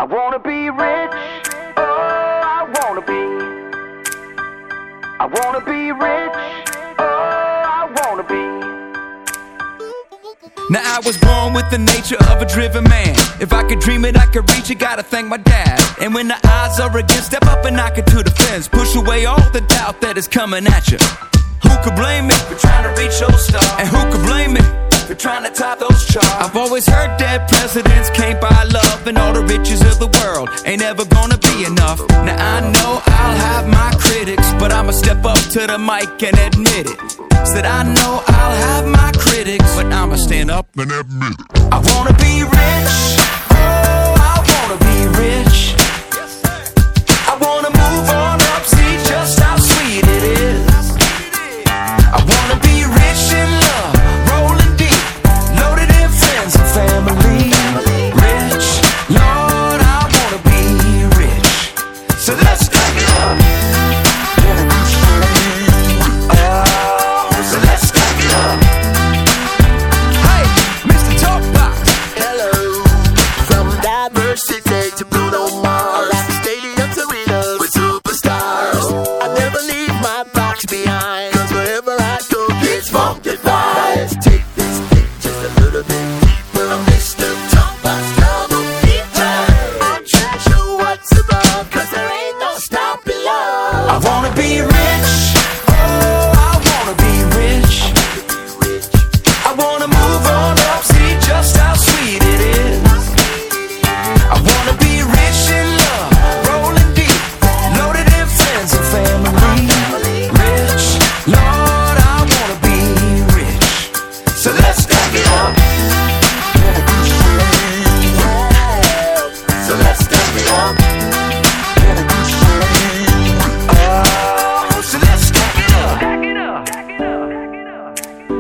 I wanna be rich, oh, I wanna be. I wanna be rich, oh, I wanna be. Now I was born with the nature of a driven man. If I could dream it, I could reach it, gotta thank my dad. And when the odds are against, step up and knock it to the fence. Push away all the doubt that is coming at you. Who could blame me for trying to reach your star? And who could blame me for trying to top those charts? I've always heard that presidents can't buy love, and all the riches of the world ain't ever gonna be enough. Now I know I'll have my critics, but I'ma step up to the mic and admit it. Said I know I'll have my critics, but I'ma stand up and admit it. I wanna be rich, oh, I wanna be rich. I wanna move on up, see just how sweet it is. I wanna be rich in love, rolling deep, loaded in friends and family. Rich, Lord, I wanna be rich. So let's stack it up. Oh, so let's stack it up. Hey, Mr. Talkbox. Hello, from diversity to Bruno Mars, stadiums, arenas with superstars. I never leave my box behind, 'cause wherever I go, it's funky vibes. Take this thing just a little bit deeper. Mr. Talkbox, come on, feature. I'm trying to show what's above, 'cause there ain't no stopping love. I wanna be rich, oh, I wanna be rich. I wanna move on up, see just how sweet it is. I wanna be rich in love, rolling deep, loaded in friends and family. Rich, Lord, I wanna be rich. So let's stack it up. So let's stack it up. Oh, so let's stack it up. Stack it up. Stack it up. Stack it up.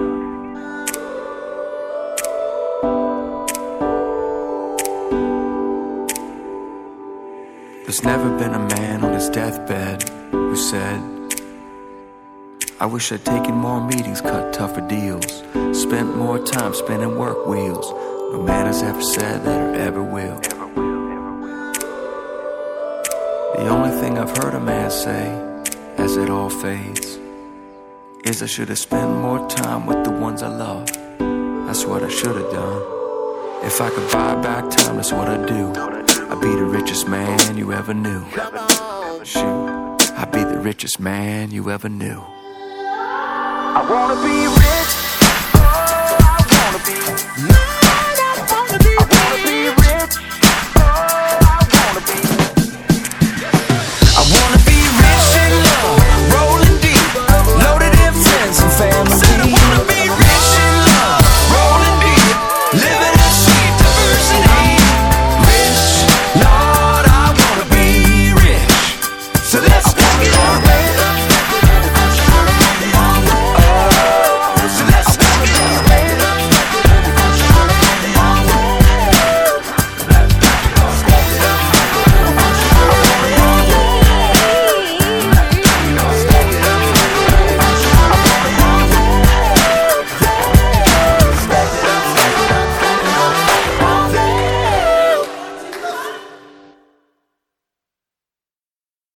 There's never been a man on his deathbed who said, I wish I'd taken more meetings, cut tougher deals, spent more time spinning work wheels. No man has ever said that or ever will. The only thing I've heard a man say, as it all fades, is I should have spent more time with the ones I love. That's what I should have done. If I could buy back time, that's what I'd do. I'd be the richest man you ever knew. Shoot, I'd be the richest man you ever knew. I wanna be rich,